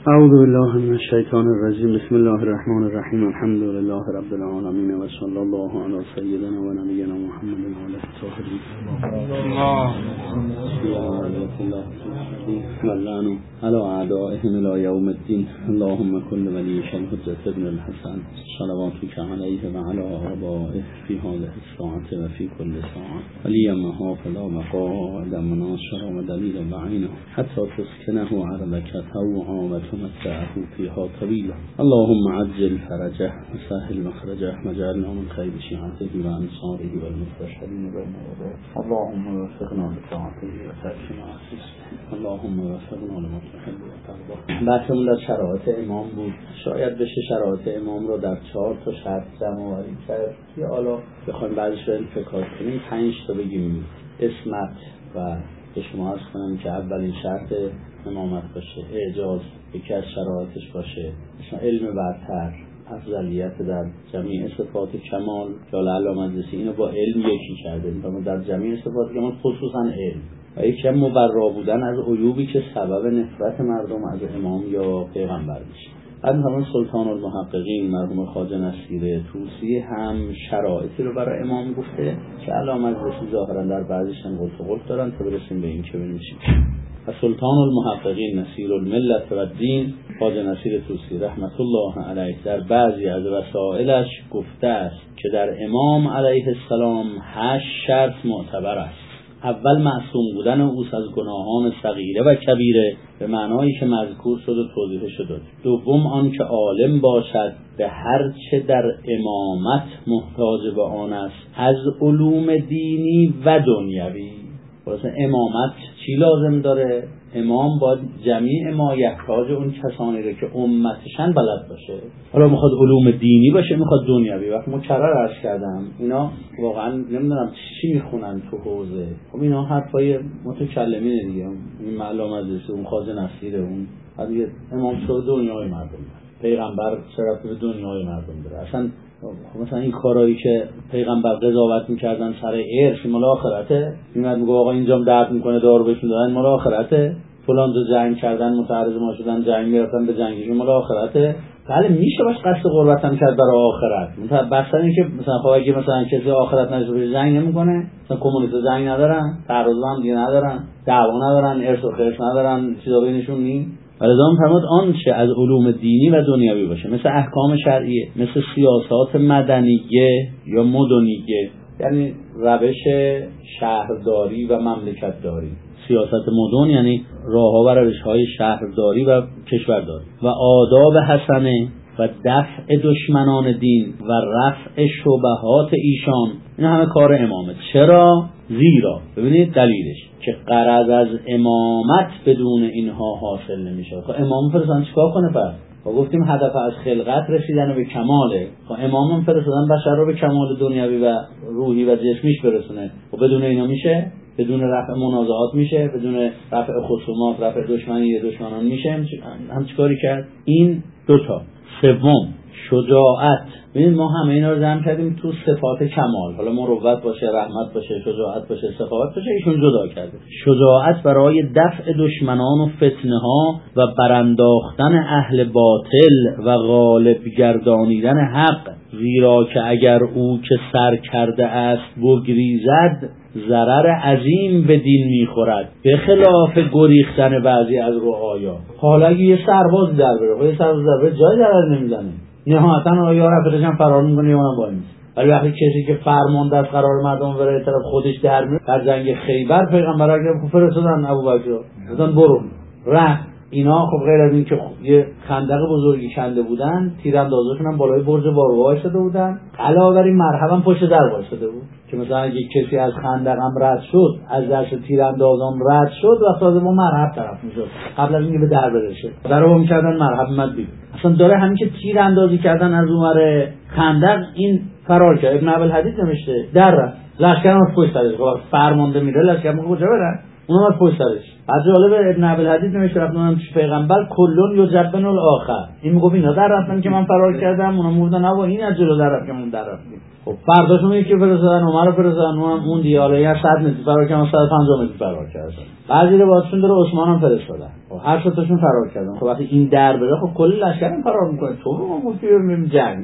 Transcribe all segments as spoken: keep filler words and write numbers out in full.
اعوذ بالله من الشیطان الرجیم. بسم الله الرحمن الرحیم. الحمد لله رب العالمین و صلی الله علی سیدنا و نبینا محمد و آله الطاهرین. اللهم علی اعدائهم الی یوم الدین. اللهم کل ولیک الحجة ابن الحسن صلواتک علیه و علی آبائه فی هذه الساعة و فی کل ساعة ولی محافظا و قائدا مناصرا و دلیلا بعینه حتی تسکنه عرضک طوعا و تمتعه فیها طویلا. اللهم عجل فرجه و سهل مخرجه و جعلنا من خیر شیعته و انصاره و المستشهدین بین یدیه. اللهم وفقنا لطاعته و ترک معصیته. اللهم وفقنا لما تحب و ترضى. بحثمون در شرایط امام بود. شاید بشه شرایط امام رو در چهار تا شرط جمع‌آوری کرد که حالا بخوایم بعدش رو فکر کنیم پنج تا بگیم. اسمت و به شما عرض کنم که اولین شرط امامت باشه اعجاز یکی از شرایطش باشه، مثلا علم برتر، افضلیت در جمیع صفات کمال که علامه مجلسی اینو با علم یکی کرده، اما در جمیع صفات کمال خصوصا علم و یکی هم مبرا بودن از عیوبی که سبب نفرت مردم از امام یا پیغمبر میشه. بعد همون سلطان المحققین مرحوم خواجه نصیر طوسی هم شرایطی رو برای امام گفته که علامه مجلسی ظاهرا در بعضیش هم قلت و قلت دارن تا برسیم به این که ببینیم چی میشه. و سلطان المحققین نصیر الملت و الدین خواجه نصیر طوسی رحمت الله علیه در بعضی از رسائلش گفته است که در امام علیه السلام هشت شرط معتبر است. اول معصوم بودن اوست از گناهان صغیره و کبیره به معنایی که مذکور شد و توضیح شد. دوم آن که عالم باشد به هر چه در امامت محتاج به آن است از علوم دینی و دنیوی. واسه امامت چی لازم داره؟ امام باید جمیع ما یحتاج اون کسانی رو که امتشن بلد باشه. حالا میخواد علوم دینی باشه، میخواد دنیوی. وقت مکرر عرض کردم اینا واقعا نمیدونم چی میخونن تو حوزه. خب اینا حرفای متکلمین دیگه، این علامه مجلسی، اون خواجه نصیر، اون دیگه امام شد دنیای مردم داره. پیغمبر چرا به دنیای مردم داره؟ اصلا مثلا این کارهایی که پیغمبر قضاوت میکردن سر ارث مال آخرته، میاد میگه آقا اینجام درد میکنه دارو بهش میدن مال آخرته، فلان جا جنگ کردن متعرض ما شدن جنگ میرفتن به جنگشون مال آخرته. بله میشه باش قصد قربت هم کرد برای آخرت. مثلا بحث اینه که مثلا خب اگه مثلا کسی آخرت نشه به جنگ نمیکنه، مثلا کمونیست جنگ ندارن، تعرض هم دیگه ندارن، دعوا ندارن، ارث و خرش ندارن، چیزا بینشون نیست. ولذا فرمود آن چه از علوم دینی و دنیوی باشه، مثل احکام شرعیه، مثل سیاسات مدنیه یا مدنیه، یعنی روش شهرداری و مملکتداری. سیاست مدن یعنی راهها و روش‌های شهرداری و کشورداری و آداب حسنه و دفع دشمنان دین و رفع شبهات ایشان. این همه کار امامت. چرا؟ زیرا ببینید دلیلش که غرض از امامت بدون اینها حاصل نمیشه. خب امام فرستادن چیکار کنه پس؟ خب گفتیم هدف از خلقت رسیدن به کماله. خب امام فرستادن بشر رو به کمال دنیوی و روحی و جسمیش برسونه. و بدون اینا میشه؟ بدون رفع منازعات میشه؟ بدون رفع خصومات، رفع دشمنی دشمنان میشه؟ هم چیکاری کرد؟ این دوتا. سوم شجاعت. ببینید ما همه اینا رو جمع کردیم تو صفات کمال. حالا مروت باشه، رحمت باشه، شجاعت باشه، سخاوت باشه، ایشون جدا کرده. شجاعت برای دفع دشمنان و فتنه ها و برانداختن اهل باطل و غالب گردانیدن حق، زیرا که اگر او که سر کرده است بگریزد ضرر عظیم به دین میخورد به خلاف گریختن بعضی از رعایا. حالا اگه یه سرباز در بره، یه سرباز در بره جای ضرر نمیزنه، نهایتا آیا رفتش هم فرار میکنه یا اونم وای میسه. ولی وقتی کسی که فرمانده از قرار مردم بره طرف خودش در میره، در جنگ خیبر پیغمبر اگه فرستادن ابوبکر گفتن برو رفت. اینا خب غیر از این که یه خندق بزرگی کنده بودن، تیراندازاشون هم بالای برج بارگاه وایساده بودن، علاوه بر این مرحبا پشت در وایساده بود که مثلا اگه کسی از خندقم رد شد، از درش تیراندازان رد شد، وقتی از ما مرحب طرف میشد قبل از اینکه به در برسه. درو میکردن مرحب مد بید. اصلا داره همین که تیراندازی کردن از اونور خندق این فرار کرد. ابن ابی الحدیث نوشته در رفت لشکر هم پشت سرش، فرمانده میره لشکر کجا برن؟ اونم از پشت سرش. بعد جالب ابن عبدالحدید نوشته رفتم پیغمبر کلون یجبن الاخر، این میگه اینا در رفتن که من فرار کردم، اونم گفتن نه این از جلو در رفت که من در رفتیم. خب فرداشون یکی فرستادن عمر رو فرستادن، اونم اون دیاله یا صد متر فرار کردن، صد و پنجاه متر فرار کردن. بعضی روایتشون داره عثمان هم فرستادن. خب هر سه تاشون فرار کردن. خب وقتی این در بره خب کل لشکرم فرار میکنه، تو رو ما میریم جنگ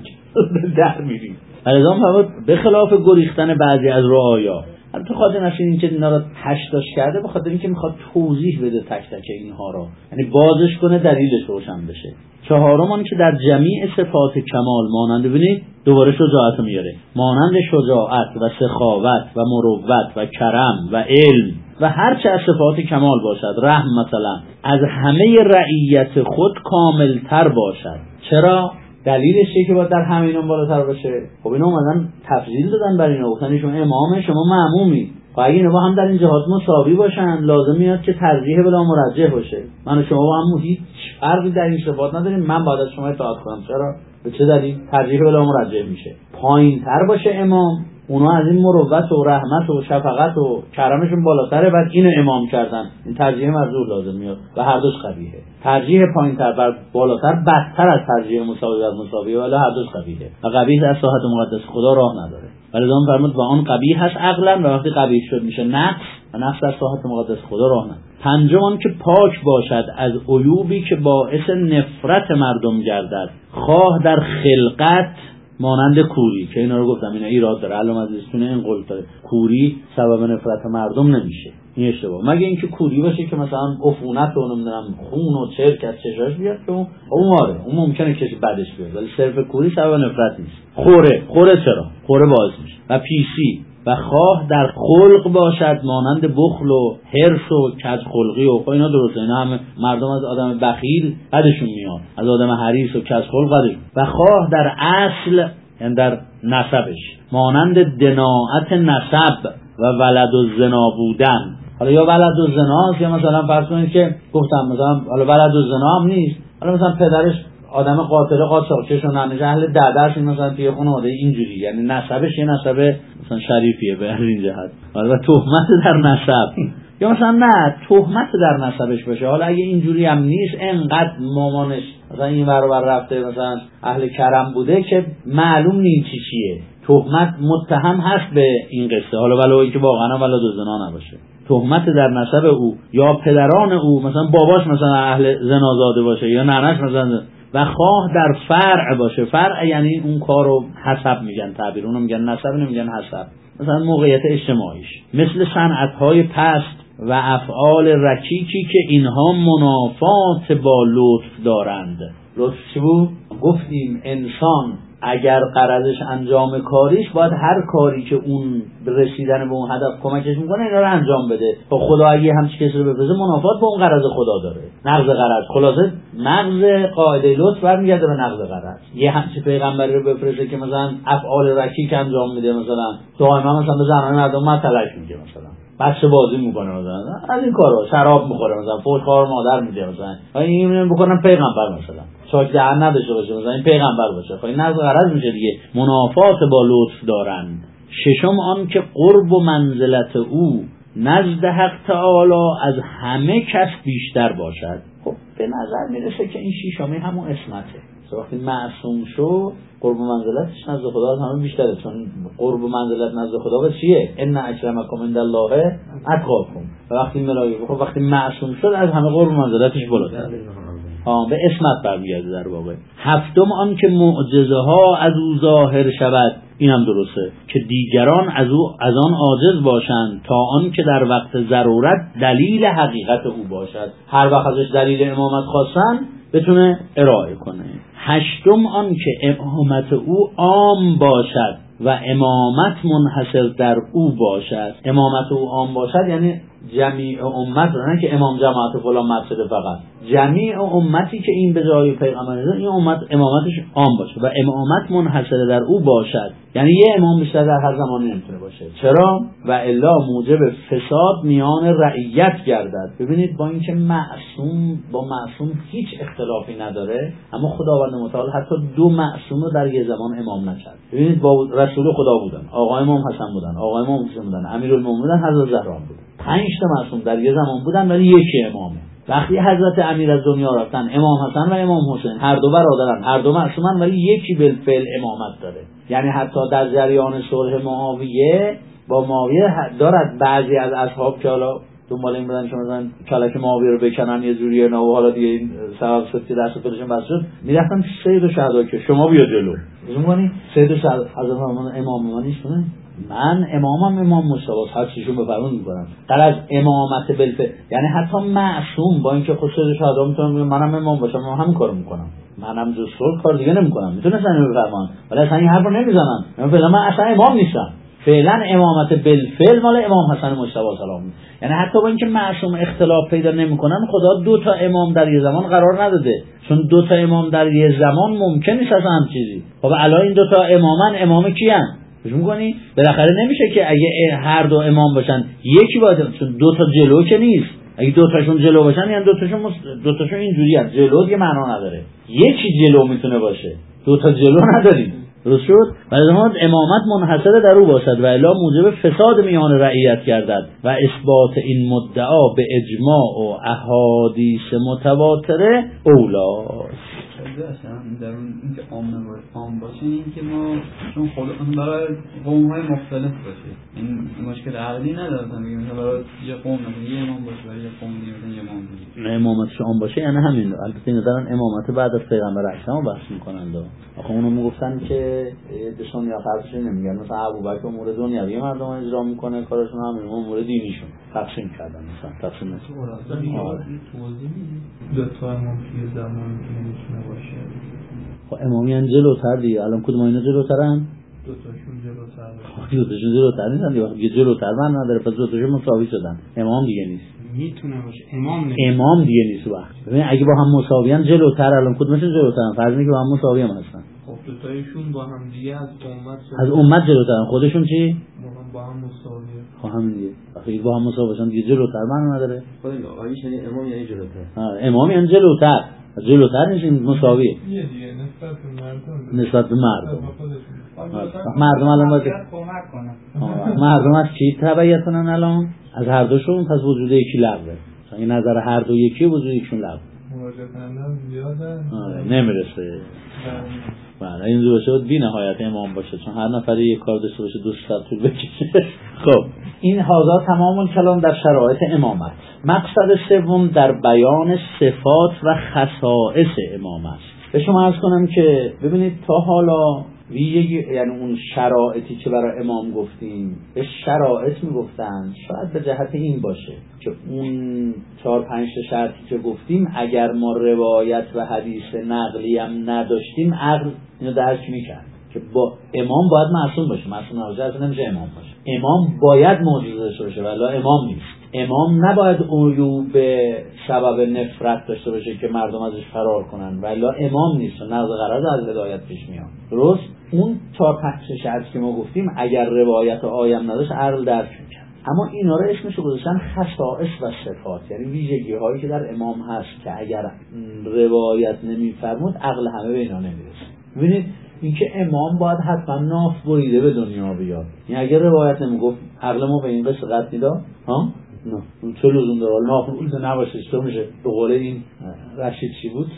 در میریم. الزام فرمود به خلاف گریختن بعضی از رعایا. البته خاطر نشین این که اینا رو هشتاش کرده به خاطر اینکه میخواد توضیح بده تک تک اینها رو، یعنی بازش کنه دلیلش روشن بشه. چهارم آن که در جمیع صفات کمال مانند، ببینید دوباره شجاعت میاره، مانند شجاعت و سخاوت و مروت و کرم و علم و هر چه از صفات کمال باشد، رحم مثلا، از همه رعیت خود کاملتر باشد. چرا؟ دلیلش چیه که باید در همه اینا بالاتر باشه؟ خب اینا اومدن تفضیل دادن برای اینا، گفتن شما امام، شما مأمومی. خب اگه اینا با هم در این جهات مساوی باشن لازم میاد که ترجیح بلا مرجح باشه. من و شما با هم هیچ فرقی در این صفات نداریم، من باید از شما اطاعت کنم. چرا؟ به چه دلیل؟ ترجیح بلا مرجح میشه. پایین‌تر باشه امام، اونا از این مروت و رحمت و شفقت و کرمشون بالاتره، بعد اینو امام کردن، این ترجیح مرجوح لازم میاد و هر دوش قبیحه. ترجیح پایین‌تر بر بالاتر بدتر از ترجیح مساوی بر مساوی، ولی هر دوش قبیحه و قبیح از ساحت مقدس خدا راه نداره. ولی اون فرمود و آن قبیح هست عقلا، و وقتی قبیح شد میشه نقص و نقص از ساحت مقدس خدا راه نداره. پنجم آن که پاک باشد از عیوبی که باعث نفرت مردم گردد، خواه در خلقت مانند کوری، که اینا رو گفتم اینا ایراد داره، علامه ازیستونه این قول داره کوری سبب نفرت مردم نمیشه، این اشتباه. مگه اینکه کوری باشه که مثلا عفونت و نمیدونم خون و چرک از چشاش بیاد که اون ماره، اون ممکنه کسی بعدش بیاد، ولی صرف کوری سبب نفرت نیست. خوره، خوره چرا؟ خوره باعث میشه. و پیسی و خواه در خلق باشد مانند بخل و حرص و کج خلقی و خب اینا درسته، اینا همه مردم از آدم بخیل بدشون میاد، از آدم حریص و کج خلق بدشون. و خواه در اصل یعنی در نسبش مانند دناعت نسب و ولد و زنا بودن. حالا یا ولد و زناست یا مثلا فرض کنید که گفتم مثلا حالا ولد و زنا هم نیست، حالا مثلا پدرش آدم قاتل قاچاقچی شون نمیشه اهل ددرش مثلا توی خانواده اینجوری، یعنی نسبش یه نسب مثلا شریفیه به این جهت. حالا تهمت در نسب یا مثلا نه تهمت در نسبش باشه، حالا اگه اینجوری هم نیست انقدر مامانش مثلا این ور و بر رفته مثلا اهل کرم بوده که معلوم نیست چی چیه، تهمت متهم هست به این قصه، حالا ولو که واقعا ولد و زنا نباشه، تهمت در نسب او یا پدران او، مثلا باباش مثلا اهل زنازاده باشه یا ننش مثلا. و خواه در فرع باشه، فرع یعنی اون کارو حسب میگن، تعبیر اونو میگن نسب نمیگن حسب، مثلا موقعیت اجتماعیش، مثل صنعت‌های پست و افعال رکیکی که اینها منافات با لطف دارند. لطف چی بود؟ گفتیم انسان اگر غرضش انجام کاریش باید هر کاری که اون رسیدن به اون هدف کمکش میکنه اینا رو انجام بده. خب خدا اگه همچین کسی رو بفرسته منافات با اون غرض خدا داره، نقض غرض. خلاصه نقض قاعده لطف برمیگرده به نقض غرض. یه همچین پیغمبری رو بفرسته که مثلا افعال رکیک انجام میده، مثلا دائما مثلا به زنان مردم مطلق میگه، مثلا بچه بازی میکنه، مثلا از این کارا، شراب میخوره، مثلا فوش خوار مادر میده، مثلا این بکنن پیغمبر مثلا چاک دهن نداشته باشه، مثلا این پیغمبر باشه، خب این نقض غرض میشه دیگه، منافات با لطف دارن. ششم آن که قرب و منزلت او نزد حق تعالی از همه کس بیشتر باشد. خب به نظر میرسه که این شیشمی همون اسمته، وقتی معصوم شو قرب و منزلتش نزد خدا از همه بیشتره، چون قرب و منزلت نزد خدا به چیه؟ ان اکرمکم عند الله اتقاکم. و وقتی ملائکه خب وقتی معصوم شد از همه قرب و منزلتش بالاتره، ها به اسمت برمیگرده در واقع. هفتم آن که معجزه ها از او ظاهر شود، این هم درسته که دیگران از او از آن عاجز باشند تا آن که در وقت ضرورت دلیل حقیقت او باشد، هر وقت ازش دلیل امامت خواستن بتونه ارائه کنه. هشتم آن که امامت او عام باشد و امامت منحصر در او باشد. امامت او عام باشد یعنی جمیع امت، نه که امام جماعت فلان مسجد، فقط جمیع امتی که این به جای پیغمبر این امت امامتش عام باشه و امامت منحصر در او باشد، یعنی یه امام بیشتر در هر زمانی نمیتونه باشه. چرا؟ و الا موجب فساد میان رعیت گردد. ببینید با اینکه معصوم با معصوم هیچ اختلافی نداره، اما خداوند متعال حتی دو معصوم رو در یه زمان امام نکرد. ببینید با رسول خدا بودن، آقای امام حسن بودن، آقای امام حسین بودن، امیرالمومنین حضرت زهرا بودن، پنج تا معصوم در یه زمان بودن ولی یکی امامه. وقتی حضرت امیر از دنیا رفتن، امام حسن و امام حسین هر دو برادرن، هر دو معصومن، ولی یکی بالفعل امامت داره. یعنی حتی در جریان صلح معاویه با معاویه دارد بعضی از اصحاب که حالا دنبال این بودن که مثلا کلک معاویه رو بکنن یه جوریه نه و حالا دیگه این سبب سفتی دست خودشون بس شد، میرفتن سید و شهدا که شما بیا جلو. میگن سید و شهدا حضرت امام ما نیستن، من امامم امام مصطفی هر چیشون بفرمون میکنم. در از امامت بالفعل، یعنی حتی معصوم با اینکه خود سید و شهدا میتونم منم امام باشم، من همین کارو میکنم، منم جز صلح کار دیگه نمیکنم، میتونستن اینو بفرمان ولی اصلا این حرفو نمیزنن. من فعلا من اصلا امام نیستم، فعلا امامت بالفعل مال امام حسن مجتبی سلام. یعنی حتی با اینکه معصوم اختلاف پیدا نمیکنن، خدا دو تا امام در یه زمان قرار نداده، چون دو تا امام در یه زمان ممکن نیست اصلا هم چیزی. خب الان این دو تا امامن، امام کیان؟ فکر می‌کنی بالاخره نمیشه که اگه هر دو امام باشن یکی باید، چون دو تا جلو که نیست، اگه دو تاشون جلو باشن یعنی دو تاشون مست... دو تاشون اینجوریه، جلو دیگه معنا نداره، یکی جلو میتونه باشه، دو تا جلو نداریم. درست شد؟ ولی امامت منحصر در او باشد و الا موجب فساد میان رعیت گردد و اثبات این مدعا به اجماع و احادیث متواتره اولاست. در اون اینکه عام عام باشه، اینکه ما چون خود برای قوم های مختلف باشه، این مشکل عقلی نداره. مثلا برای یه قوم مثلا یه امام باشه، برای یه قوم دیگه مثلا یه امام دیگه. نه امامتش عام باشه یعنی همین. البته این دارن امامت بعد از پیغمبر اکرم بحث میکنن. آخه اونو میگفتن که دشون یا فرضش نمیگن، مثلا ابوبکر امور دنیوی مردم اجرا میکنه، کارشون همین امور دینیشون تقسیم کردن. مثلا تقسیم نشه. آره. توضیح دو تا امام توی زمان نمیتونه باشه. خب امامیان جلوتر دیگه. الان کدوم اینا جلوترن؟ دو تاشون جلوتر. خب دو تاشون جلوتر نیستن دیگه. وقتی جلوتر من نداره پس دو تاشون مساوی شدن. امام دیگه نیست. میتونه باشه. امام نیست. امام دیگه نیست وقت. ببین اگه با هم مساویان جلوتر، الان کدومشون جلوترن؟ فرض کنید که با هم مساوی هم هستن. خب دو تایشون با هم دیگه از امت از امت جلوترن. خودشون چی؟ با هم مساویه. خب همین دیگه. وقتی با هم مساوی باشن دیگه جلوتر من نداره. خب آیش یعنی امام یعنی جلوتر. آره امام یعنی جلوتر. جلوتر نیست مساویه. یه دیگه نسبت به مردم. نسبت به مردم. مردم الان باید کمک کنن. مردم از کی تبعیت کنن الان؟ از هر دوشون. پس وجود یکی لغوه. این نظر هر دو یکی، وجود یکشون لغوه. مراجعه کنندم زیاده. آره نمیرسه. بله این زور شد بی نهایت امام باشه، چون هر نفر یک کار داشته باشه دوست ساعت طول بکشه. خب این حاضر تمام کلام در شرایط امامت. مقصد سوم در بیان صفات و خصائص امام است. به شما عرض کنم که ببینید تا حالا ویژگی، یعنی اون شرایطی که برای امام گفتیم به شرایط میگفتن، شاید به جهت این باشه که اون چهار پنج شرطی که گفتیم اگر ما روایت و حدیث نقلی هم نداشتیم عقل اینو درک میکرد که با امام باید معصوم باشه. معصوم نباشه اصلا نمیشه امام باشه. امام باید معجزه داشته باشه ولی امام نیست. امام نباید عیوب به سبب نفرت داشته باشه که مردم ازش فرار کنن ولی امام نیست و نقض غرض از هدایت پیش میاد. درست؟ اون چهار پنج شرط که ما گفتیم اگر روایت و آیم نداشت عقل درک میکرد. اما اینا رو اسمشو گذاشتن خصائص و صفات، یعنی ویژگی هایی که در امام هست که اگر روایت نمیفرمود عقل همه به اینا نمیرسه. ببینید اینکه امام باید حتما ناف بریده به دنیا بیاد، یعنی اگر روایت نمیگفت عقل ما به این قصه قد میداد؟ ها؟ نه. چه لزوم داره ناف بریده نباشه؟ چطور میشه؟ به قول این رشید چی بود؟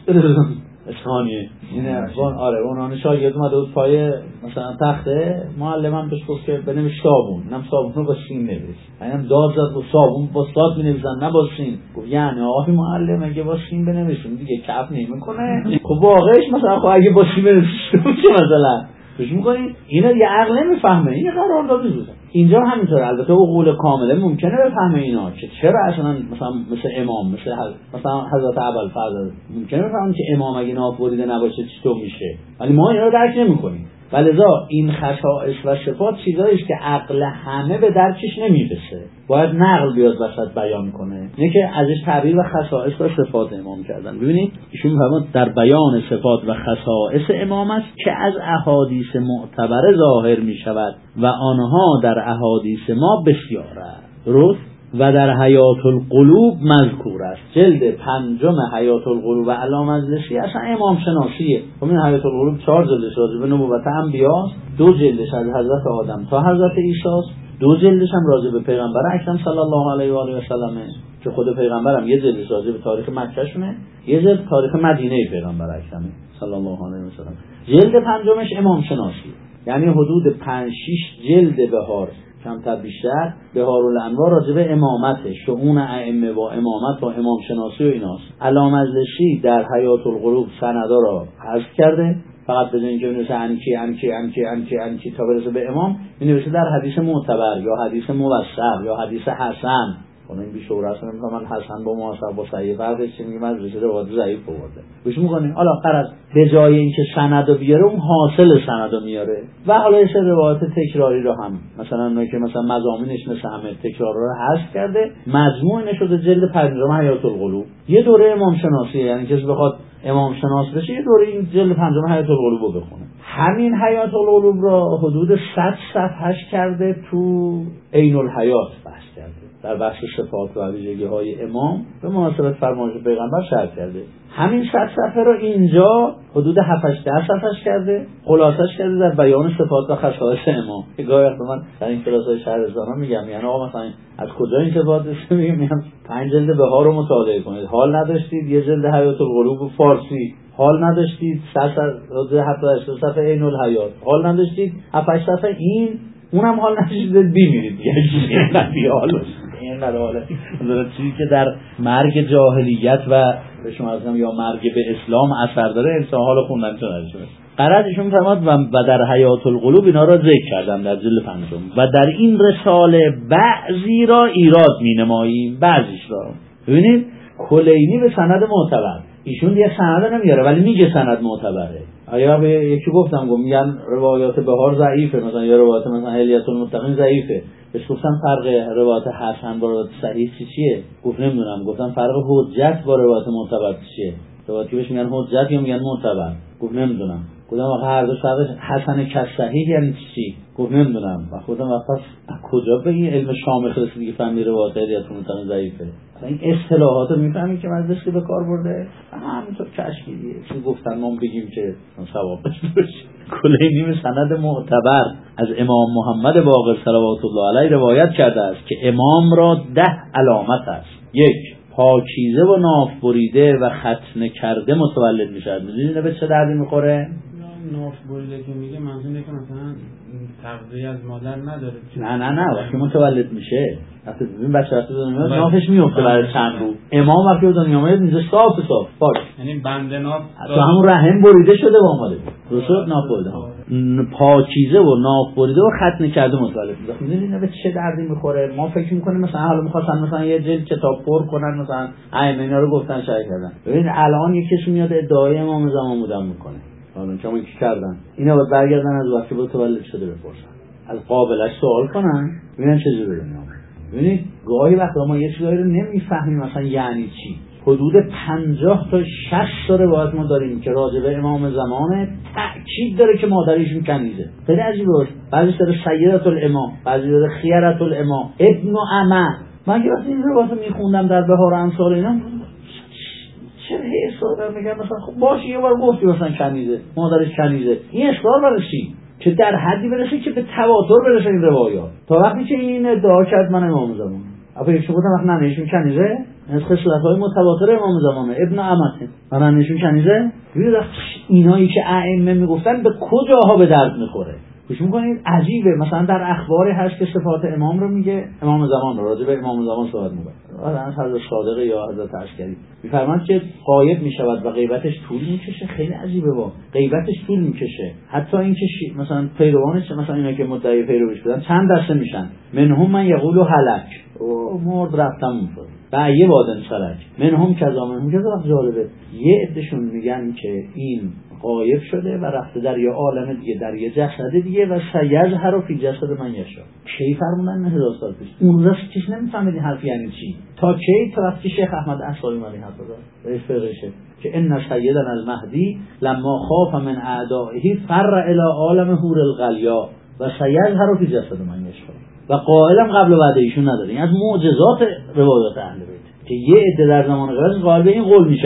اسخانیه. اینه وان آره اونان شاگرد اومده بود پای مثلا تخته، معلمم بهش گفت که بنویس صابون. اینم صابون رو با سین نویس. اینم داد زد و صابون با صاد می‌نویسن نه با سین. گفت یعنی آقای معلم اگه با سین بنویسیم دیگه کف نمی‌کنه. خب واقعش مثلا خب اگه با سین بنویسیم چه مثلا فکر می‌کنید اینا یه عقل نمی‌فهمه، این قرارداد می‌ذاره. اینجا همینطوره. البته عقول کامله ممکنه بفهمه اینا که چرا اصلا مثلا مثل امام مثل مثلا حضرت ابوالفضل ممکنه بفهمن که امام اگه ناف بریده نباشه چطور میشه، ولی ما اینا رو درک نمی‌کنیم. ولذا این خصائص و صفات چیزایی است که عقل همه به درکش نمیرسه، باید نقل بیاد وسط بیان کنه. اینه که ازش تعبیر و خصائص و صفات امام کردن. ببینید ایشون می‌فرماد در بیان صفات و خصائص امام است که از احادیث معتبر ظاهر می‌شود و آنها در احادیث ما بسیار است. درست؟ و در حیات القلوب مذکور است. جلد پنجم حیات القلوب و علی مجلسی اصلا امام شناسیه. همین حیات القلوب چهار جلدش راجع به نبوت انبیاست، دو جلدش از حضرت آدم تا حضرت عیسی است، دو جلدش هم راجع به پیغمبر اکرم صلی الله علیه و آله و سلمه که خود پیغمبرم یه جلد راجع به تاریخ مکه شونه، یه جلد تاریخ مدینه پیغمبر اکرم صلی الله علیه و سلم. جلد پنجمش امام شناسی، یعنی حدود پنج شش جلد بهار کمتر بیشتر بهارالانوار راجع به امامت، شؤون ائمه و امامت و امام شناسی و ایناست. علامه مجلسی در حیات القلوب سندا را حذف کرده، فقط بدون اینکه بنویسه انکی انکی انکی انکی انکی تا برسه به امام، می‌نویسه در حدیث معتبر یا حدیث موثق یا حدیث حسن. اون این بیشتر اصلا من حسن با موثق با صحیح فرقش چی میگم، از رسیده روایت ضعیف آورده گوش می‌کنین. حالا قرض به جای اینکه سندو بیاره اون حاصل سندو میاره و حالا یه روایت تکراری رو هم مثلا اونایی که مثلا مضامینش مثل همه تکرار رو حذف کرده، مجموع نشده جلد پنجم حیات القلوب. یه دوره امام شناسی، یعنی کسی بخواد امام شناس بشه یه دوره این جلد پنجم حیات القلوب رو بخونه. همین حیات القلوب را حدود صد صفحه‌اش کرده تو عین الحیات بحث کرده، در بخش صفات و ویژگی‌های امام به مناسبت فرمایش پیغمبر شرح کرده. همین صد صفحه رو اینجا حدود هفت هشت صفحه‌اش کرده، خلاصش کرده در بیان صفات و خصایص امام. که گاهی وقتا من در این کلاس‌های شهرستانا میگم، یعنی آقا مثلا از کجا این صفات است، میگم میگم پنج جلد بهار رو مطالعه کنید، حال نداشتید یه جلد حیات القلوب فارسی، حال نداشتید صد هفتاد صفحه عین الحیات، حال نداشتید هفت هشت صفحه این، اونم حال نداشتید بمیرید دیگه. این حال این حاله مثلا چیزی که در مرگ جاهلیت و به شما ازم یا مرگ به اسلام اثر داره انسان حال خوندن چه نشه. قرارشون فرماد و در حیات القلوب اینا را ذکر کردم در جلد پنجم و در این رساله بعضی را ایراد می‌نماییم، بعضیش را. ببینید کلینی به سند معتبر، ایشون دیگه سند نمیاره ولی میگه سند معتبره. آیا به یکی گفتم گفت میگن روایات بهار ضعیفه، مثلا یا روایات مثلا الیت المتقین ضعیفه، بهش گفتم فرق روایات حسن با روایات صحیح چی چیه؟ گفت نمیدونم. گفتم فرق حجت با روایات معتبر چیه؟ روایاتی بهش میگن حجت یا میگن معتبر؟ گفت نمیدونم. گفتم آخه هر دو فرقش حسن که صحیح یعنی چی؟ گفت نمیدونم. و خودم واپس کجا به این علم شامخ رسیدی که فهمی روایات الیت المتقین ضعیفه؟ این اصطلاحات رو میفهمی که مجلس که به کار برده همینطور کشفیه چون گفتن ما بگیم که ثواب بشه. کلینی سند معتبر از امام محمد باقر صلوات الله علیه روایت کرده است که امام را ده علامت است. یک، پاکیزه و ناف بریده و ختنه کرده متولد میشد. میدونید به چه دردی میخوره؟ ناف بریده که میگه منظور اینه که مثلا تغذیه از مادر نداره. نه نه نه وقتی متولد میشه وقتی ببین بچه وقتی دنیا میاد نافش میفته برای چند روز. امام وقتی دنیا میاد اینجا صاف صاف پاک، یعنی بند ناف تو همون رحم بریده شده با اومده درست ناف بریده ها پاکیزه و ناف بریده و ختنه کرده متولد میشه. میدونید به چه دردی میخوره؟ ما فکر میکنیم مثلا حالا میخواستن مثلا یه جلد کتاب پر کنن مثلا ائمه اینا رو گفتن شایع کردن. ببین الان یکیش میاد ادعای امام زمان بودن میکنه، حالا که ما کی کردن اینا باید برگردن از وقتی بود متولد شده بپرسن، از قابلش سوال کنن ببینن چه جوری دنیا. ببینید گاهی وقتا ما یه چیزایی رو نمیفهمیم مثلا یعنی چی. حدود پنجاه تا شصت تا روایت ما داریم که راجع به امام زمان تأکید داره که مادرشون کنیزه. خیلی عجیبه. بعضی داره سیدة الامام، بعضی داره خیرة الامام، ابن عمه. من که وقتی این روایت رو میخوندم در بهار امثال اینا چه حساب میگم مثلا خب باشه یه بار گفتی مثلا کنیزه، مادرش کنیزه، این اصرار برای چی؟ که در حدی برسه که به تواتر برسه این روایات. تا وقتی که این ادعا کرد من امام زمان اپا یک شبودم وقت نمیشون کنیزه از خصلت‌های متواتر امام زمانه ابن عمته و نمیشون کنیزه. ببینید اینایی که ائمه میگفتن به کجاها به درد میخوره. گوش میکنید عجیبه. مثلا در اخباری هست که صفات امام رو میگه، امام زمان رو راجع به امام زمان صحبت میکنه. مثلا حضرت صادق یا حضرت عسکری میفرمایند که غایب میشود و غیبتش طول میکشه. خیلی عجیبه. با غیبتش طول میکشه. حتی اینکه مثلا پیروانش مثلا اینا که مدعی پیرویش بودن چند دسته میشن. منهم من یقول هلک او مرد رفتم اونطور و یه وادن سلک منهم کذا منهم کذا. جالبه یه عدهشون میگن که این غایب شده و رفته در یه عالم دیگه، در یه جسد دیگه و سیظهر فی جسد من یشاء. کی فرمودن؟ هزار سال پیش. اون روز کس نمیفهمید حرف یعنی چی. تا کی؟ تا وقتی شیخ احمد احصایی اومد حرف زد رئیس فرقشه که ان سیدنا المهدی لما خاف من اعدائه فر الی عالم حور الغلیا و سیظهر فی جسد من یشاء. و قائلم قبل و بعد ایشون نداره. این از معجزات روایات اهل بیت که یه عده در زمان قبل قائل به این قول میشن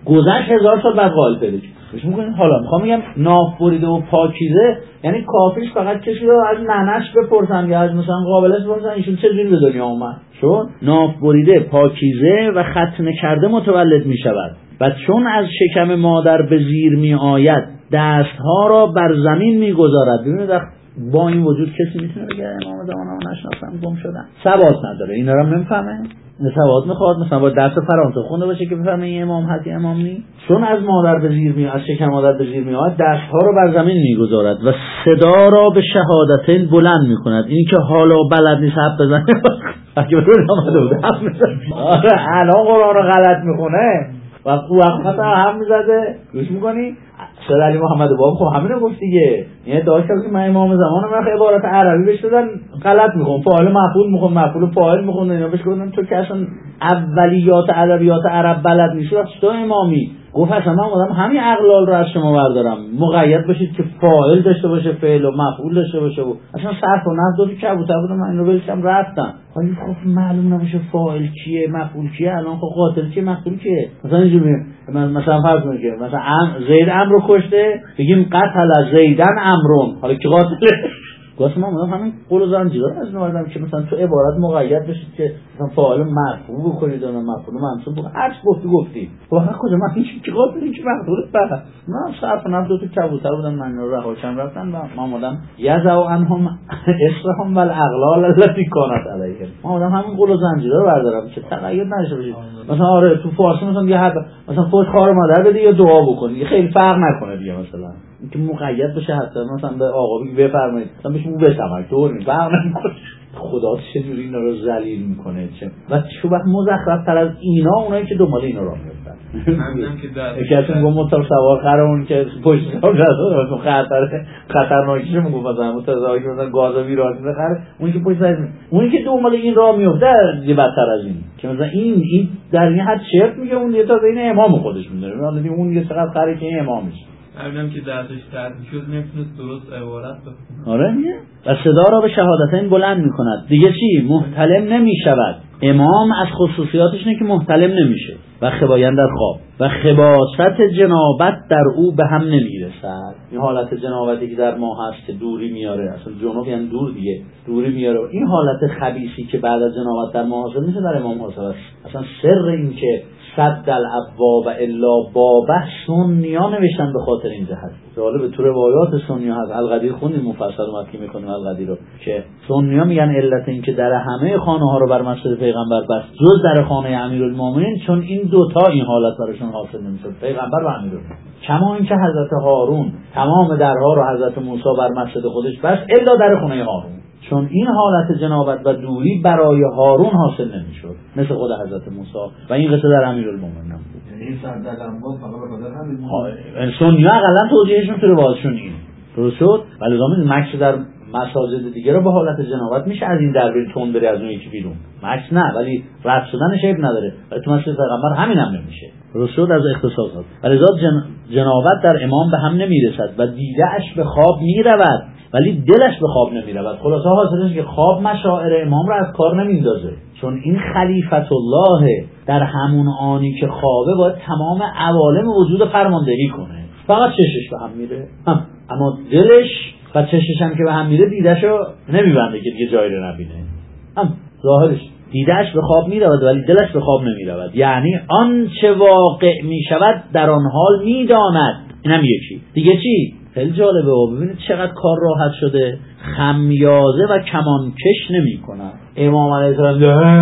گذشت هزار سال بعد قائل پیدا شد. گوش میکنید؟ حالا میخوام میگم ناف بریده و پاکیزه یعنی کافیش فقط کسی رو از ننش بپرسن یا از مثلا قابلش بپرسن ایشون چه جوری به دنیا اومد. چون ناف بریده پاکیزه و ختنه کرده متولد میشود و چون از شکم مادر به زیر می آید دستها را بر زمین میگذارد. ببینید با این وجود کسی میتونه بگه امام زمان ها نشناسم گم شدن؟ ثبات نداره. اینا رو نمیفهمه. ثبات میخواد مثلا با درس فرانسه خونده باشه که بفهمه این امام هست این امام نی. چون از مادر به زیر می از شکم مادر به زیر می آید دستها را بر زمین میگذارد و صدا را به شهادتین بلند میکند. این که حالا بلد نیست حرف بزنه اگه بتونه آمده بود حرف میزنه. آره الان قرآن رو غلط میخونه و وقت هم میزده. گوش میکنی؟ سید علی محمد باب خب همین رو گفت دیگه. یعنی داشت که من امام زمان من عبارت عربی بهش دادن غلط میخون، فاعل مفعول میخون، مفعول فاعل میخون، اینا بهش گفتن تو که اصلا اولیات ادبیات عرب بلد نیستی تو امامی. گفت اصلا من آدم همین اقلال رو از شما بردارم، مقید باشید که فاعل داشته باشه، فعل و مفعول داشته باشه و اصلا صرف و نحو دو تا کبوتر بودم من اینو بلشم رفتم. ولی خب معلوم نمیشه فاعل کیه مفعول کیه، الان خب قاتل کیه مقتول کیه. مثلا اینجوری مثلا فرض کنید که مثلا زید امر رو کشته بگیم قتل زیدن امرون، حالا کی قاتله؟ گفتم من همین قول و زنجیرا رو از نوردم که مثلا تو عبارت مقید بشید که مثلا فاعل مرفوع بکنید و مفعول منصوب بکنید. هر چی گفتی گفتی. واقعا کجا من هیچ کی قاتلی کی مقتول بره. من صرف نفس دو تا کبوتر بودم من رو رهاشم رفتن و ما اومدم یزو عنهم اسرهم والاغلال التي كانت علیهم. ما اومدم همین قول و زنجیرا رو بردارم که تقید نشه بشید. مثلا آره تو فارسی مثلا یه حرف مثلا فوت خار مادر بده یا دعا بکنید خیلی فرق نکنه دیگه. مثلا اینکه مقید بشه حتی مثلا به آقا بگی بفرمایید مثلا بهش مو بسمک طور نیست فرق نمیکنه. خدا چجوری اینا رو ذلیل میکنه چه و چه وقت مزخرف تر از اینا اونایی که دنبال اینا راه میفتن. همینم که در یکیشون گفت موتور سوار خرمون که پشت سوار راه خطر خطرناکیه میگفت مثلا متزاوی مثلا گاز ویرانی بخره اون که پشت سر اون که دنبال این راه میفته دیگه بدتر از این که مثلا این این در این حد شرط میگه اون یه تا بین امام خودش میدونه حالا اون یه چقدر خری که امامش. همینم که درسش تعریف شد نمیتونست درست عبارت بکنه. آره میگه و صدا را به شهادتین بلند میکند. دیگه چی؟ محتلم نمیشود. امام از خصوصیاتش اینه که محتلم نمیشه و خباین در خواب و خباست جنابت در او به هم نمیرسد. این حالت جنابتی که در ما هست که دوری میاره، اصلا جنوب یعنی دور دیگه، دوری میاره. این حالت خبیثی که بعد از جنابت در ما حاصل میشه در امام حاصل است. اصلا سر این که صد الابواب الا بابه سنی‌ها نوشتن به خاطر این جهت. جالب تو روایات سنی‌ها هست. القدیر خوندیم مفصل مکی میکنیم القدیر رو که سنی‌ها میگن علت این که در همه خانه ها رو بر مسجد پیغمبر بست جز در خانه امیرالمومنین چون این دوتا این حالت براشون حاصل نمیشد، پیغمبر و امیرالمومنین. کما اینکه حضرت هارون تمام درها رو حضرت موسی بر مسجد خودش بست الا در خانه هارون، چون این حالت جنابت و دوری برای هارون حاصل نمیشد مثل خود حضرت موسی و این قصه در امیرالمومنین بود. یعنی این صد الانبا فقط به خاطر همین سنی‌ها اقلا توجیهشون تو روایتشون این درست شد. ولی زمین مکس در مساجد دیگه رو به حالت جنابت میشه از این در بیرون تون بری از اون یکی بیرون، مکس نه ولی رد شدنش عیب نداره. ولی تو مسجد پیغمبر همین هم نمیشه درست شد از اختصاصات. ولی ذات جن... جنابت در امام به هم نمیرسد و دیده‌اش به خواب میرود ولی دلش به خواب نمیرود. خلاصه حاصلش که خواب مشاعر امام رو از کار نمیندازه، چون این خلیفت الله در همون آنی که خوابه باید تمام عوالم وجود فرماندهی کنه. فقط چشش به هم میره هم. اما دلش و چشش هم که به هم میره دیدهشو نمیبنده که دیگه جایی رو نبینه. هم ظاهرش دیدهش به خواب میرود ولی دلش به خواب نمیرود، یعنی آن چه واقع میشود در آن حال میداند. اینم یکی دیگه. چی؟ خیلی جالبه و ببینید چقدر کار راحت شده. خمیازه و کمانکش نمی کنن. امام علیه السلام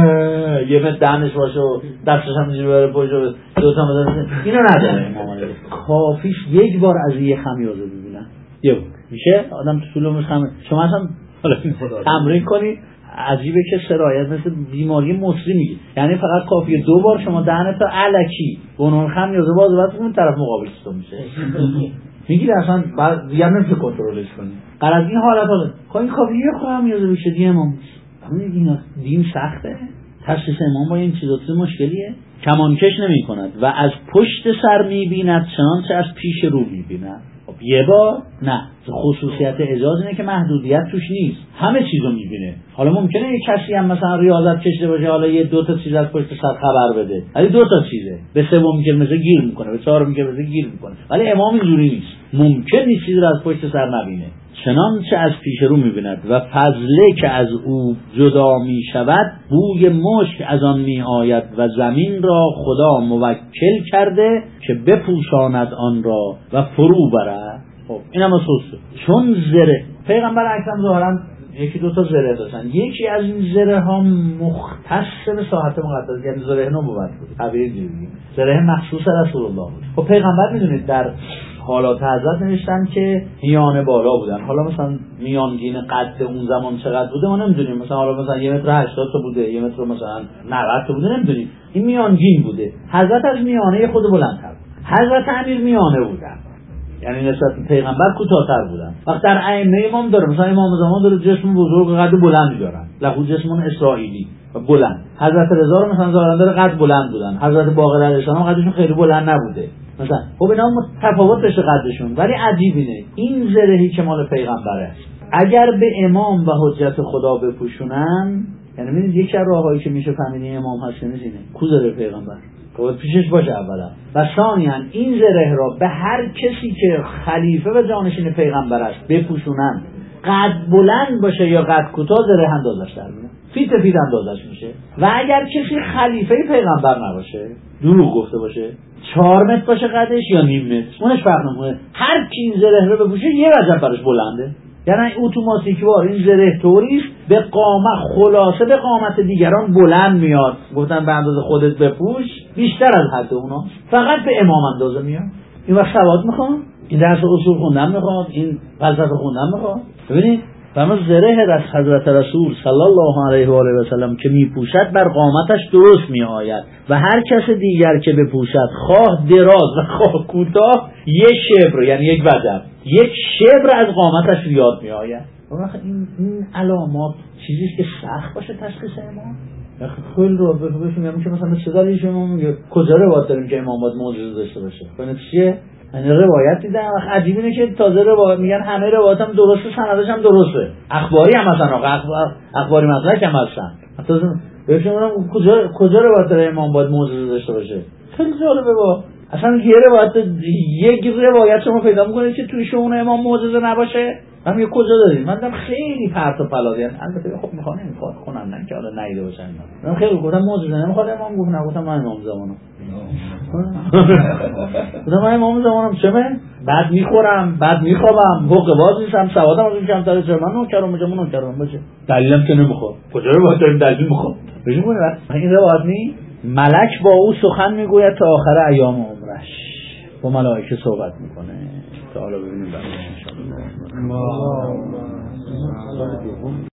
یه متر دهنش باشه و دستش هم اینجوری بره پشت و دو تا مدرسه اینو نداره امام علیه. کافیش یک بار از یه خمیازه ببینن یه میشه آدم تو طولمش خم. شما اصلا تمرین کنی عجیبه که سرایت مثل بیماری مصری میگی، یعنی فقط کافیه دو بار شما دهنت تا الکی بونون خمیازه باز بعد اون طرف مقابل تو میشه میگیره اصلا بعد دیگه نمیشه کنترلش کنی. قرار این حالت ها خب این کافیه خواهم یازه بشه دیگه امام این دین سخته. تشخیص امام با این چیزات مشکلیه. کمانکش نمی کند و از پشت سر می بیند چنانچه از پیش رو می بیند. خب یه بار نه، خصوصیت اعجاز اینه که محدودیت توش نیست، همه چیزو میبینه. حالا ممکنه یه کسی هم مثلا ریاضت کشیده باشه، حالا یه دو تا چیز از پشت سر خبر بده، ولی دو تا چیزه، به سوم که مثلا گیر میکنه، به چهارم که مثلا گیر میکنه، ولی امام اینجوری نیست، ممکن نیست چیزی رو از پشت سر نبینه. چنانچه از پیش رو میبیند و فضله که از او جدا میشود، بوی مشک از آن میآید و زمین را خدا موکل کرده که بپوشاند آن را و فرو برد. خب اینم اساس، چون زره پیغمبر اکرم ظاهرا یکی دو تا زره داشتن، یکی از این زره ها مختص به ساحت مقدس، یعنی زره نبوت بود، تعبیر دیگه زره مخصوص رسول الله بود. خب پیغمبر میدونید در حالات حضرت نوشتن که میانه بالا بودن. حالا مثلا میانگین قد اون زمان چقدر بوده ما نمیدونیم، مثلا حالا مثلا یه متر هشتاد تا بوده، یه متر مثلا نود تا بوده، نمیدونیم. این میانگین بوده. حضرت از میانه خود بلندتر، حضرت امیر میانه بودن، یعنی نسبت به پیغمبر کوتاه‌تر بودن. وقت در ائمه امام داره، مثلا امام زمان داره جسم بزرگ قد بلندی دارن، لهو جسم اسرائیلی و بلند. حضرت رضا رو مثلا ظاهرا داره قد بلند بودن، حضرت باقر علیه السلام قدشون خیلی بلند نبوده مثلا. خب اینا تفاوت داشته قدشون، ولی عجیب اینه این زرهی که مال پیغمبره اگر به امام و حجت خدا بپوشونن، یعنی می‌بینید یکی از راههایی که میشه فهمید امام هست اینه، کو زره پیغمبر خب پیشش باشه اولا، و ثانیاً این زره را به هر کسی که خلیفه و جانشین پیغمبر است بپوشونن، قد بلند باشه یا قد کوتاه، زره اندازش در میاد، فیت فیت اندازش میشه. و اگر کسی خلیفه پیغمبر نباشه، دروغ گفته باشه، چهار متر باشه قدش یا نیم متر، اونش فرق نمیکنه، هر کی این زره رو بپوشه یه وجب براش بلنده. یعنی اتوماتیک وار این زره طوریست به قامت خلاصه به قامت دیگران بلند میاد، گفتن به اندازه خودت بپوش، بیشتر از حد اونا، فقط به امام اندازه میاد. این وقت سواد میخواد، این درس اصول خوندن میخواد، این فلسفه خوندن میخواد. ببینید فرمان زره از حضرت رسول صلی الله علیه و آله و سلم که میپوشد بر قامتش درست میآید و هر کس دیگر که بپوشد خواه دراز و خواه کوتاه یک شبر، یعنی یک وجب، یک شبر از قامتش زیاد میآید. این این علامات چیزی که سخت باشه تشخیص امام. خیلی رو بگم میشه مثلا چه شما میگه کجا روایت داریم که امام باید معجزه داشته باشه؟ ببین چیه؟ یعنی روایت دیدم عجیبه اینه که تازه روایت میگن همه روایت هم درسته، سندش هم درسته، اخباری هم مثلا اخبار اخباری مسلک هم هستن. حتی ببینم کجا کجا روایت داره امام باید معجزه داشته باشه. خیلی جالبه. با اصلا یه روایت یک روایت شما پیدا میکنید که توی شون امام معجزه نباشه، من میگم کجا دارید؟ من دیدم خیلی پرت و پلا دیدن. البته خب میخوام نمیخواد کنم نه که حالا نیده باشن اینا. من خیلی گفتم معجزه نمیخواد امام گفت، نگفتم من امام زمانم. گفتم من امام زمانم چمه؟ بعد میخورم، بعد میخوابم، حقوق باز نیستم، سوادم از این کمتره، چرا من نوکرم میگم من نوکرم باشه. دلیلم که نمیخواد. کجا رو باید داریم دلیل میخواد؟ ببین این روایت نی ملک با او سخن میگوید تا آخر ایام عمرش، با ملائکه صحبت میکنه. تا حالا ببینیم بعد ان شاء الله.